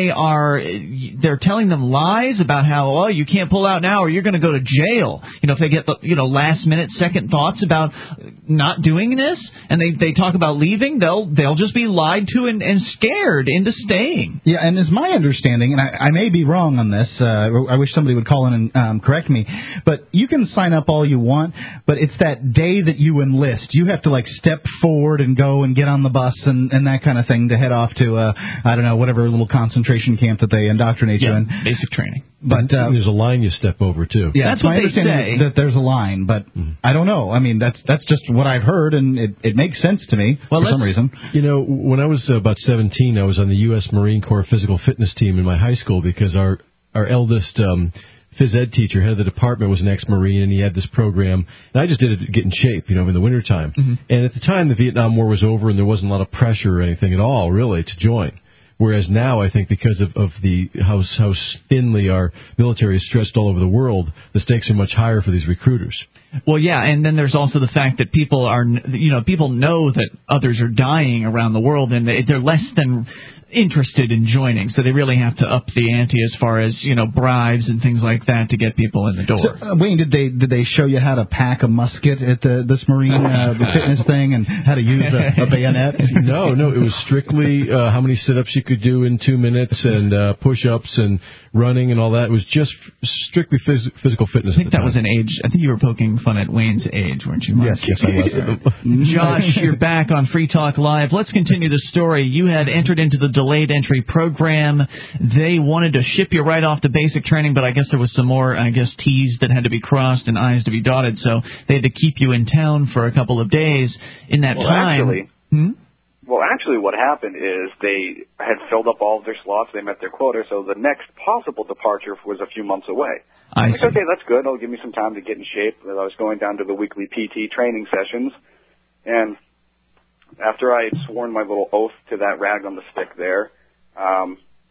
They're telling them lies about how, oh, you can't pull out now or you're going to go to jail. You know, if they get the, last minute second thoughts about not doing this, and they talk about leaving, they'll just be lied to and scared into staying. Yeah, and it's my understanding, and I may be wrong on this. I wish somebody would call in and correct me. But you can sign up all you want, but it's that day that you enlist. You have to step forward and go and get on the bus and that kind of thing to head off to I don't know, whatever little concentration camp that they indoctrinate you in. Basic training. But there's a line you step over too. Yeah, that's what they say. That there's a line, but I don't know. I mean, that's just what I've heard, and it makes sense to me for some reason. When I was about 17, I was on the U.S. Marine Corps physical fitness team in my high school because our eldest phys ed teacher, head of the department, was an ex-Marine, and he had this program. And I just did it to get in shape, in the wintertime. Mm-hmm. And at the time, the Vietnam War was over, and there wasn't a lot of pressure or anything at all, really, to join. Whereas now, I think because of the how thinly our military is stretched all over the world, the stakes are much higher for these recruiters. Well, yeah, and then there's also the fact that people know that others are dying around the world, and they're less than interested in joining, so they really have to up the ante as far as, bribes and things like that to get people in the door. So, Wayne, did they show you how to pack a musket at this Marine fitness thing and how to use a bayonet? No, it was strictly how many sit-ups you could do in 2 minutes and push-ups and running and all that. It was just strictly physical fitness. I think that was an age. I think you were poking fun at Wayne's age, weren't you, Mark? Yes, I was. Josh, you're back on Free Talk Live. Let's continue the story. You had entered into the delayed entry program. They wanted to ship you right off to basic training, but I guess there was some more, T's that had to be crossed and I's to be dotted, so they had to keep you in town for a couple of days. In that time... Actually, what happened is they had filled up all of their slots. They met their quota, so the next possible departure was a few months away. I see. Okay, that's good. It'll give me some time to get in shape. I was going down to the weekly PT training sessions, and after I had sworn my little oath to that rag on the stick there, I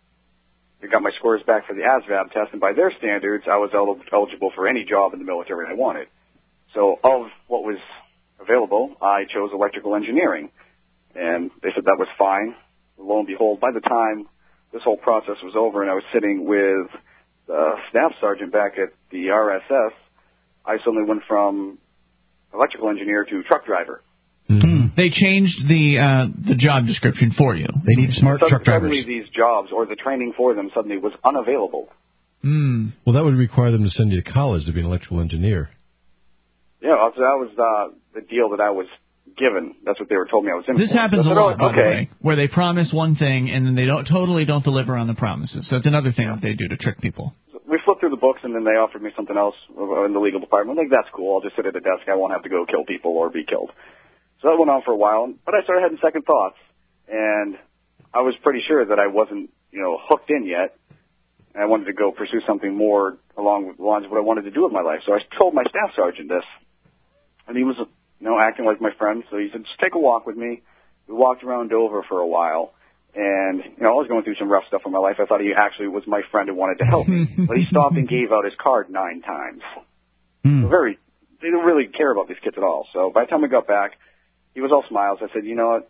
got my scores back for the ASVAB test, and by their standards, I was eligible for any job in the military I wanted. So of what was available, I chose electrical engineering. And they said that was fine. Lo and behold, by the time this whole process was over and I was sitting with the staff sergeant back at the RSS, I suddenly went from electrical engineer to truck driver. Mm-hmm. They changed the job description for you. They need smart truck drivers. Suddenly these jobs, or the training for them, suddenly was unavailable. Well, that would require them to send you to college to be an electrical engineer. Yeah, so that was the deal that I was given. That's what they were told me I was in. This happens a lot, by the way, where they promise one thing and then they don't deliver on the promises. So it's another thing that they do to trick people. We flipped through the books and then they offered me something else in the legal department. Like, that's cool. I'll just sit at a desk. I won't have to go kill people or be killed. So that went on for a while, but I started having second thoughts, and I was pretty sure that I wasn't, hooked in yet. And I wanted to go pursue something more along the lines of what I wanted to do with my life. So I told my staff sergeant this, and he was acting like my friend, so he said, just take a walk with me. We walked around Dover for a while, and, I was going through some rough stuff in my life. I thought he actually was my friend and wanted to help me. But he stopped and gave out his card 9 times. So they don't really care about these kids at all. So by the time we got back, he was all smiles. I said, you know what,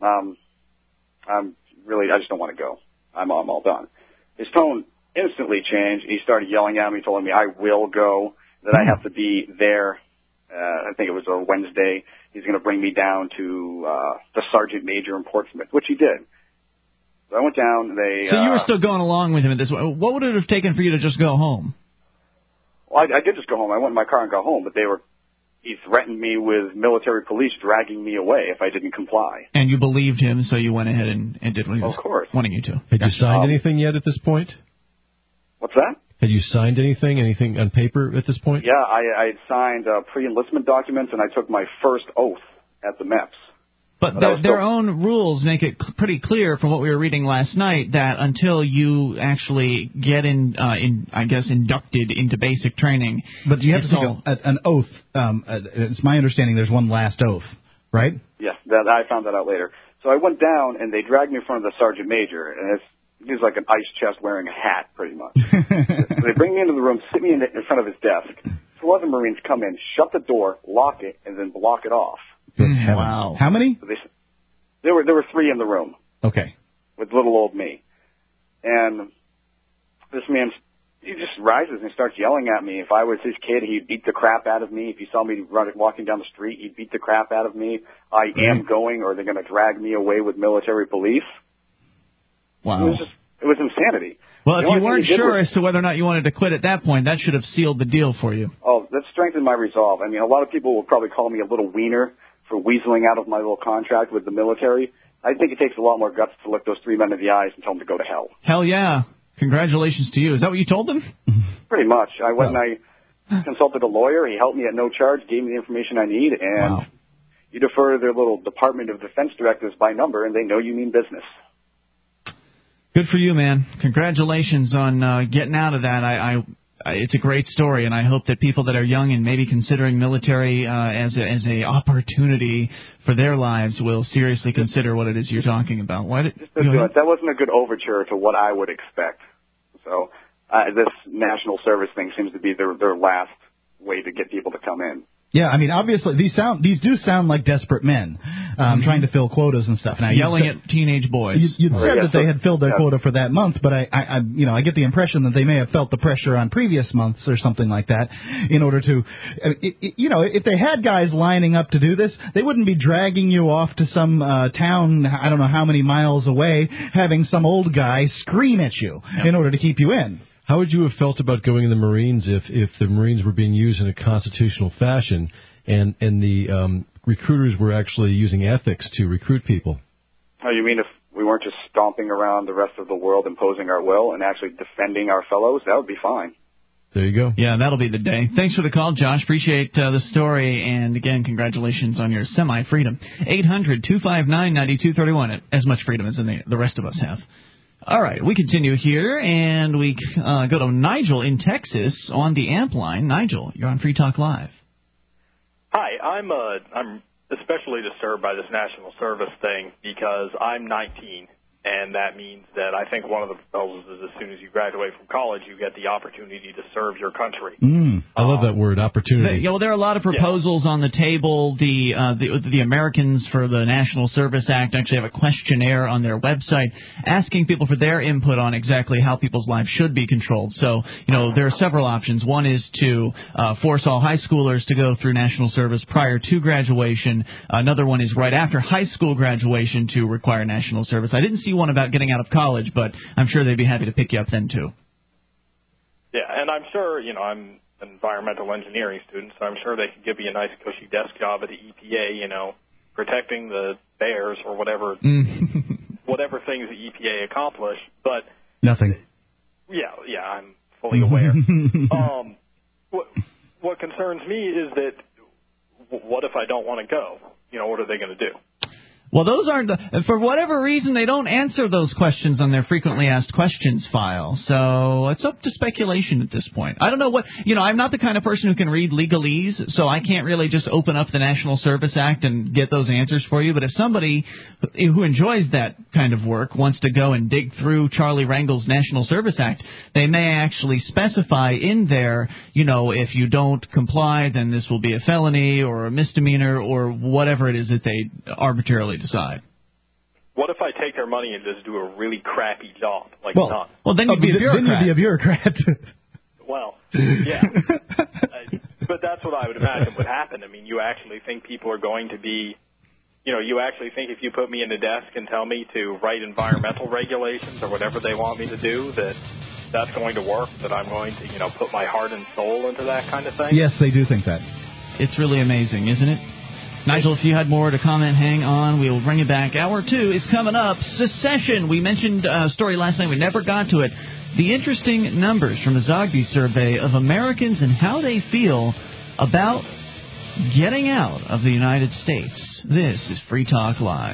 I just don't want to go. I'm all done. His tone instantly changed. He started yelling at me, telling me I will go, that I have to be there. I think it was a Wednesday. He's going to bring me down to the sergeant major in Portsmouth, which he did. So I went down. So you were still going along with him at this point. What would it have taken for you to just go home? Well, I did just go home. I went in my car and got home, but he threatened me with military police dragging me away if I didn't comply. And you believed him, so you went ahead and did what he was wanting you to. Had you signed anything yet at this point? What's that? Had you signed anything on paper at this point? Yeah, I had signed pre-enlistment documents, and I took my first oath at the MEPS. But their own rules make it pretty clear from what we were reading last night that until you actually get inducted into basic training. But you have to take an oath. It's my understanding there's one last oath, right? Yes, I found that out later. So I went down, and they dragged me in front of the sergeant major, and he's like an ice chest wearing a hat, pretty much. So they bring me into the room, sit me in front of his desk. 4 other Marines come in, shut the door, lock it, and then block it off. Wow. How many? So there were 3 in the room. Okay. With little old me. And this man, he just rises and starts yelling at me. If I was his kid, he'd beat the crap out of me. If he saw me walking down the street, he'd beat the crap out of me. I am going, or they're going to drag me away with military police. Wow. It was insanity. Well, if you weren't sure as to whether or not you wanted to quit at that point, that should have sealed the deal for you. Oh, that strengthened my resolve. I mean, a lot of people will probably call me a little wiener for weaseling out of my little contract with the military. I think it takes a lot more guts to look those 3 men in the eyes and tell them to go to hell. Hell yeah. Congratulations to you. Is that what you told them? Pretty much. I went and I consulted a lawyer. He helped me at no charge, gave me the information I need, and you defer to their little Department of Defense directives by number, and they know you mean business. Good for you, man. Congratulations on getting out of that. It's a great story, and I hope that people that are young and maybe considering military as a opportunity for their lives will seriously consider what it is you're talking about. That wasn't a good overture to what I would expect. So this national service thing seems to be their last way to get people to come in. Yeah, I mean, obviously these do sound like desperate men. trying to fill quotas and stuff. Now, yelling at teenage boys. You'd said that they had filled their quota for that month, but I get the impression that they may have felt the pressure on previous months or something like that in order to, if they had guys lining up to do this, they wouldn't be dragging you off to some town, I don't know how many miles away, having some old guy scream at you in order to keep you in. How would you have felt about going in the Marines if the Marines were being used in a constitutional fashion and the recruiters were actually using ethics to recruit people? Oh, you mean if we weren't just stomping around the rest of the world imposing our will and actually defending our fellows? That would be fine. There you go. Yeah, that'll be the day. Thanks for the call, Josh. Appreciate the story. And, again, congratulations on your semi-freedom. 800-259-9231. As much freedom as the rest of us have. All right, we continue here, and we go to Nigel in Texas on the AMP line. Nigel, you're on Free Talk Live. Hi, I'm especially disturbed by this national service thing because I'm 19, and that means that I think one of the proposals is as soon as you graduate from college, you get the opportunity to serve your country. I love that word, opportunity. There are a lot of proposals on the table. The Americans for the National Service Act actually have a questionnaire on their website asking people for their input on exactly how people's lives should be controlled. So, there are several options. One is to force all high schoolers to go through national service prior to graduation. Another one is right after high school graduation to require national service. I didn't see one about getting out of college, but I'm sure they'd be happy to pick you up then, too. Yeah, and I'm sure, I'm an environmental engineering student, so I'm sure they could give me a nice cushy desk job at the EPA, protecting the bears or whatever whatever things the EPA accomplish. But nothing. Yeah, I'm fully aware. What concerns me is that what if I don't want to go? What are they going to do? Well, those aren't for whatever reason, they don't answer those questions on their frequently asked questions file. So it's up to speculation at this point. I don't know what, I'm not the kind of person who can read legalese, so I can't really just open up the National Service Act and get those answers for you. But if somebody who enjoys that kind of work wants to go and dig through Charlie Rangel's National Service Act, they may actually specify in there, if you don't comply, then this will be a felony or a misdemeanor or whatever it is that they arbitrarily decide. What if I take their money and just do a really crappy job? Well, then you'd be a bureaucrat. Then you'd be a bureaucrat. Well, yeah. But that's what I would imagine would happen. I mean, you actually think people are going to be, you actually think if you put me in the desk and tell me to write environmental regulations or whatever they want me to do, that's going to work, that I'm going to, put my heart and soul into that kind of thing? Yes, they do think that. It's really amazing, isn't it? Nigel, if you had more to comment, hang on. We'll bring you back. Hour 2 is coming up. Secession. We mentioned a story last night. We never got to it. The interesting numbers from a Zogby survey of Americans and how they feel about getting out of the United States. This is Free Talk Live.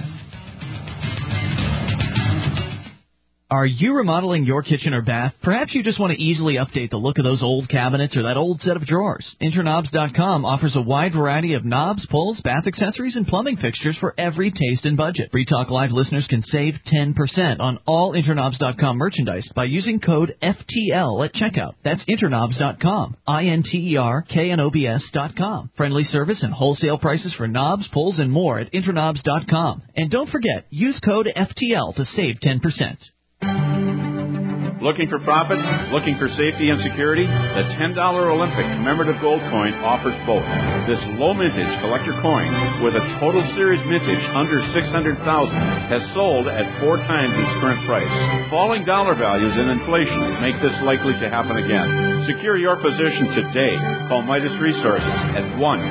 Are you remodeling your kitchen or bath? Perhaps you just want to easily update the look of those old cabinets or that old set of drawers. Interknobs.com offers a wide variety of knobs, pulls, bath accessories, and plumbing fixtures for every taste and budget. Free Talk Live listeners can save 10% on all Interknobs.com merchandise by using code FTL at checkout. That's Interknobs.com. INTERKNOBS.com. Friendly service and wholesale prices for knobs, pulls, and more at Interknobs.com. And don't forget, use code FTL to save 10%. Looking for profit? Looking for safety and security? The $10 Olympic commemorative gold coin offers both. This low mintage collector coin with a total series mintage under $600,000 has sold at 4 times its current price. Falling dollar values and inflation make this likely to happen again. Secure your position today. Call Midas Resources at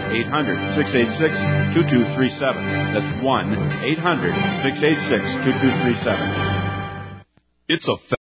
1-800-686-2237. That's 1-800-686-2237. It's a